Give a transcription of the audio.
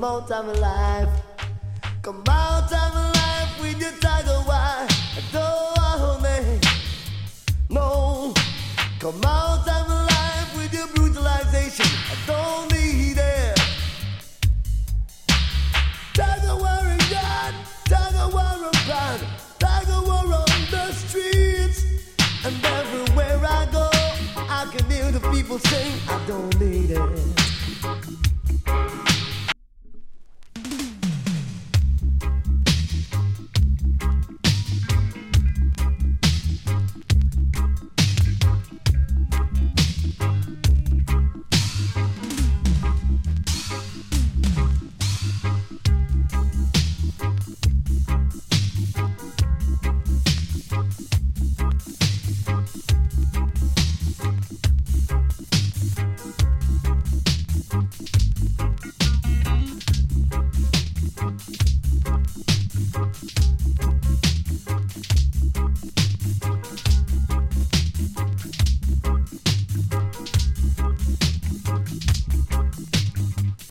out of my life. Come out of my life with your tiger wife. I don't want me. No. Come out of my life with your brutalization. I don't need it. Tiger war in God. Tiger war on God. Tiger war on the streets. And everywhere I go, I can hear the people sing. I don't need it.